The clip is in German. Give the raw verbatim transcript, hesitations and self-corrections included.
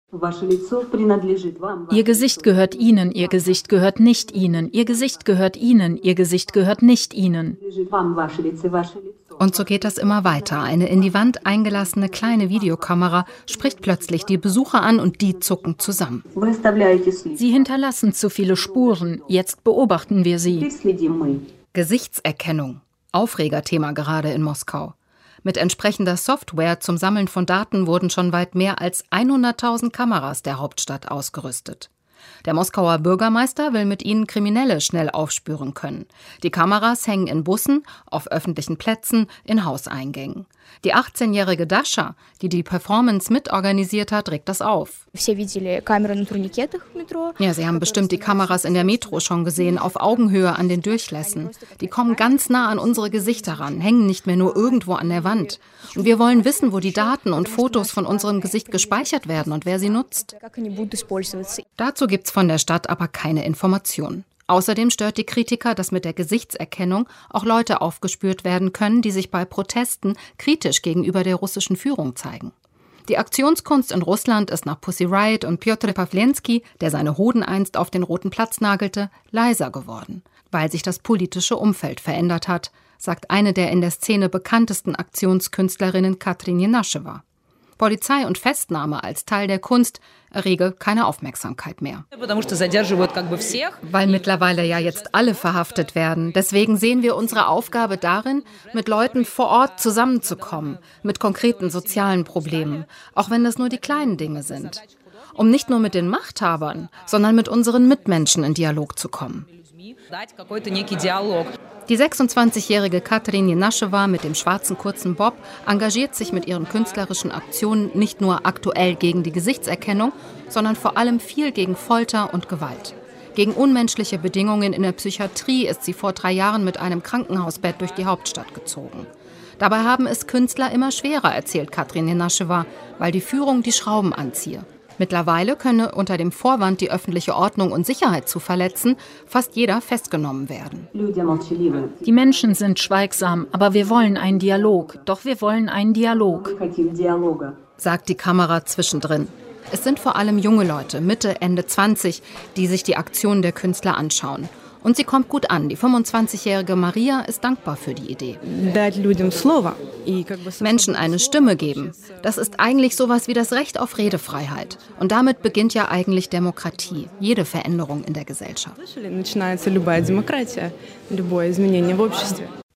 Ihr Gesicht gehört Ihnen, Ihr Gesicht gehört nicht Ihnen, Ihr Gesicht gehört Ihnen, Ihr Gesicht gehört nicht Ihnen. Und so geht das immer weiter. Eine in die Wand eingelassene kleine Videokamera spricht plötzlich die Besucher an und die zucken zusammen. Sie hinterlassen zu viele Spuren, jetzt beobachten wir sie. Gesichtserkennung, Aufregerthema gerade in Moskau. Mit entsprechender Software zum Sammeln von Daten wurden schon weit mehr als hunderttausend Kameras der Hauptstadt ausgerüstet. Der Moskauer Bürgermeister will mit ihnen Kriminelle schnell aufspüren können. Die Kameras hängen in Bussen, auf öffentlichen Plätzen, in Hauseingängen. Die achtzehnjährige Dasha, die die Performance mitorganisiert hat, regt das auf. Ja, Sie haben bestimmt die Kameras in der Metro schon gesehen, auf Augenhöhe an den Durchlässen. Die kommen ganz nah an unsere Gesichter ran, hängen nicht mehr nur irgendwo an der Wand. Und wir wollen wissen, wo die Daten und Fotos von unserem Gesicht gespeichert werden und wer sie nutzt. Dazu gibt's von der Stadt aber keine Informationen. Außerdem stört die Kritiker, dass mit der Gesichtserkennung auch Leute aufgespürt werden können, die sich bei Protesten kritisch gegenüber der russischen Führung zeigen. Die Aktionskunst in Russland ist nach Pussy Riot und Pjotr Pawlenski, der seine Hoden einst auf den Roten Platz nagelte, leiser geworden, weil sich das politische Umfeld verändert hat, sagt eine der in der Szene bekanntesten Aktionskünstlerinnen Katrin Jenaschewa. Polizei und Festnahme als Teil der Kunst errege keine Aufmerksamkeit mehr. Weil mittlerweile ja jetzt alle verhaftet werden. Deswegen sehen wir unsere Aufgabe darin, mit Leuten vor Ort zusammenzukommen, mit konkreten sozialen Problemen, auch wenn das nur die kleinen Dinge sind. Um nicht nur mit den Machthabern, sondern mit unseren Mitmenschen in Dialog zu kommen. Die sechsundzwanzigjährige Katrin Jenaschewa mit dem schwarzen kurzen Bob engagiert sich mit ihren künstlerischen Aktionen nicht nur aktuell gegen die Gesichtserkennung, sondern vor allem viel gegen Folter und Gewalt. Gegen unmenschliche Bedingungen in der Psychiatrie ist sie vor drei Jahren mit einem Krankenhausbett durch die Hauptstadt gezogen. Dabei haben es Künstler immer schwerer, erzählt Katrin Jenaschewa, weil die Führung die Schrauben anziehe. Mittlerweile könne unter dem Vorwand, die öffentliche Ordnung und Sicherheit zu verletzen, fast jeder festgenommen werden. Die Menschen sind schweigsam, aber wir wollen einen Dialog. Doch wir wollen einen Dialog, sagt die Kamera zwischendrin. Es sind vor allem junge Leute, Mitte, Ende zwanzig, die sich die Aktionen der Künstler anschauen. Und sie kommt gut an. Die fünfundzwanzigjährige Maria ist dankbar für die Idee. Menschen eine Stimme geben, das ist eigentlich sowas wie das Recht auf Redefreiheit. Und damit beginnt ja eigentlich Demokratie, jede Veränderung in der Gesellschaft.